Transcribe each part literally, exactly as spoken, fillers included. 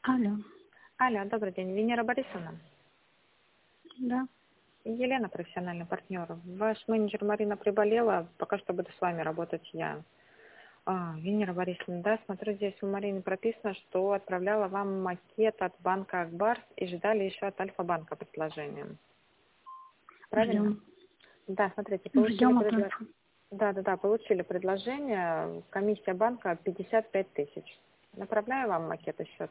Алло, Алло, добрый день. Венера Борисовна. да, Елена, профессиональный партнер. Ваш менеджер Марина приболела, пока что буду с вами работать я. А, Венера Борисовна, да, смотрю, здесь у Марины прописано, что отправляла вам макет от банка Акбарс и ждали еще от Альфа-банка предложения. Правильно? ждем. Да, смотрите, получили Ждем от предложение. Альфа. Да, да, да, получили предложение. Комиссия банка пятьдесят пять тысяч. Направляю вам макет и счет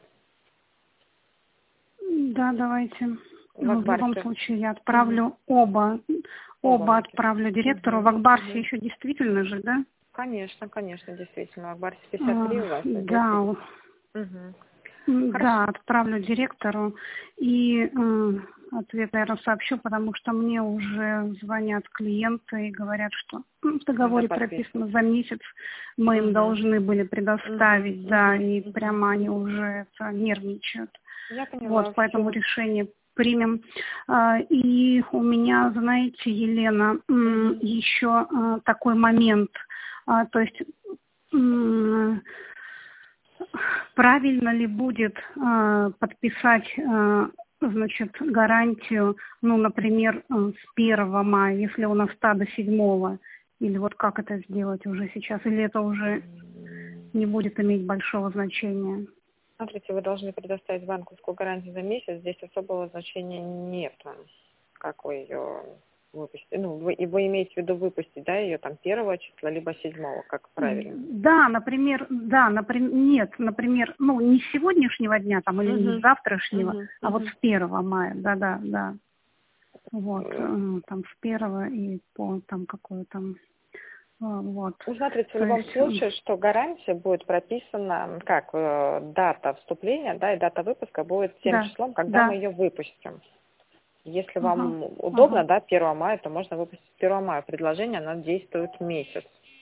Да, давайте. в Ну, в любом Акбарсе. случае я Угу. отправлю оба. Оба Оба макета. отправлю директору. В Угу. Акбарсе Угу. еще действительно же, да? Конечно, конечно, действительно. В Акбарсе пятьдесят А, три у вас, а здесь да, пятьдесят. Угу. м, Хорошо. да, отправлю директору. И э, ответ, наверное, сообщу, потому что мне уже звонят клиенты и говорят, что ну, в Надо договоре подписывать. прописано за месяц мы им Угу. должны были Угу. предоставить, да, Угу. и Угу. прямо они уже это, нервничают. Я поняла, Вот, поэтому все. решение примем. А, И у меня, знаете, Елена, м, Угу. еще а, такой момент. А, То есть м, правильно ли будет а, подписать, а, значит, гарантию, ну, например, а, с первого мая, если у нас ста до седьмого, или вот как это сделать уже сейчас, или это уже не будет иметь большого значения? Смотрите, вы должны предоставить банковскую гарантию за месяц. Здесь особого значения нет. Как вы ее выпустите? Ну, вы, и вы имеете в виду выпустить, да, ее там первого числа, либо седьмого, как правильно? Да, например, да, например, нет, например, ну, не с сегодняшнего дня там или не с Угу. завтрашнего, Угу. а вот Угу. с первого мая, да-да, да. Вот, э, там с первого и по там какой там, э, вот. Ну, смотрите, в То любом есть, м, случае, что гарантия будет прописана, как э, дата вступления, да, и дата выпуска будет тем да, числом, когда мы да, ее выпустим. Если ага, вам удобно, ага. да, первого мая, то можно выпустить первого мая. Предложение, оно действует месяц.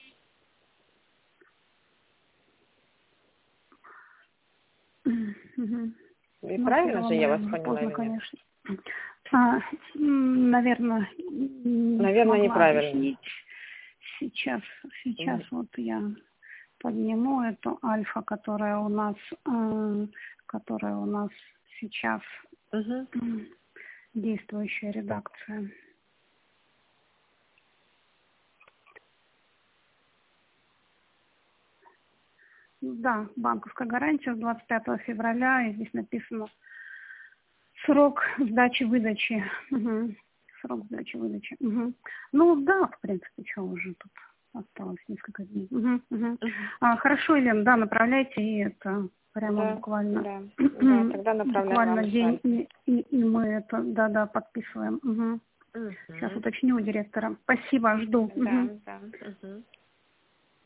Мгм. И Ну, правильно первого же я мая вас уже поняла поздно, или нет? конечно. А, наверное, не Наверное, смогла неправильно. объяснить. Сейчас, сейчас М, вот я подниму эту альфа, которая у нас, э, которая у нас сейчас мгм. м, действующая редакция. Да, банковская гарантия с двадцать пятого февраля, и здесь написано срок сдачи-выдачи. Мгм. Срок сдачи-выдачи. Мгм. Ну да, в принципе, что уже тут осталось несколько дней. Мгм, мгм. Мгм. А, хорошо, Елена, да, направляйте, и это прямо Да, буквально да, да. Тогда направляю буквально вам день, шаль. и, и, и мы это, да-да, подписываем. Мгм. Сейчас Мгм. уточню у директора. Спасибо, жду. Да, Мгм. да. Мгм.